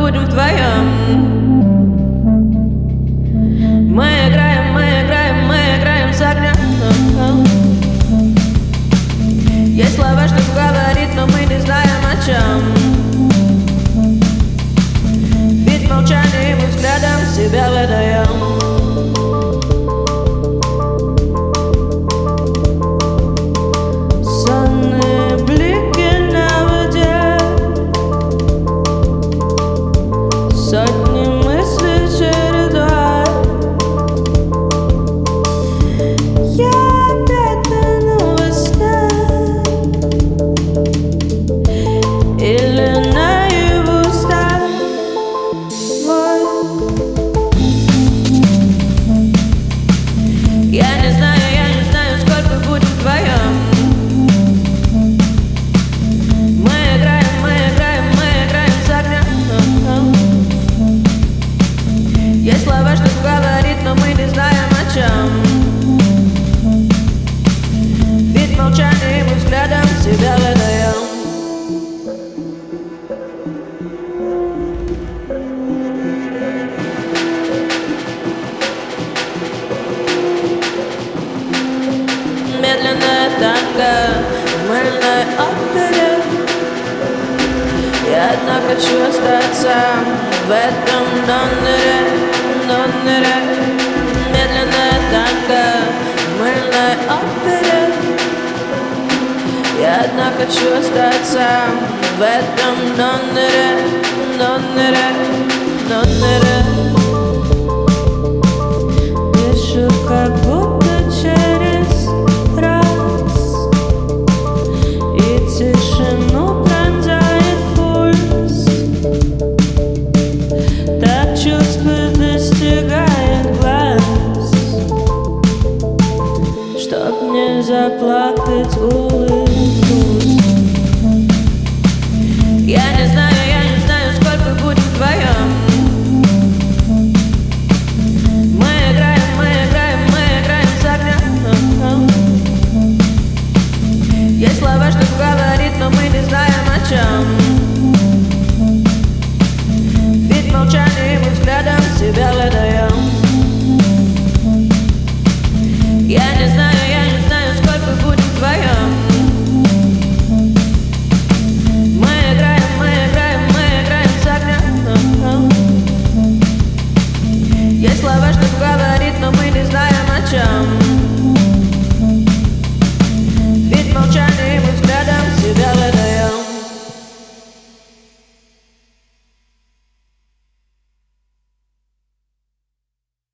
будем вдвоем. Мы играем с огнем. Есть слова, что говорить, но мы не знаем о чем. Ведь молчанием и взглядом себя выдаем. Сотни мыслей чередой. Я опять тону во сне или наяву с тобой. Я не знаю, сколько будем вдвоем. Мы играем с огнем. Есть слова, что говорить, но мы не знаем о чем. Ведь молчанием и взглядом себя выдаем. Медленная танго в мыльной опере. Я одна хочу остаться в этом номере. Медленная танго в мыльной опере. Я одна хочу остаться в этом номере. Дышу как будто через раз, и тишину пронзает пульс. Так чувство достигает глаз, чтоб не заплакать улыбнусь. Я не знаю, сколько будем вдвоем. Мы играем с огнем. Есть слова, что говорить, но мы не знаем о чем. Ведь молчанием и взглядом себя выдаем. Я не знаю.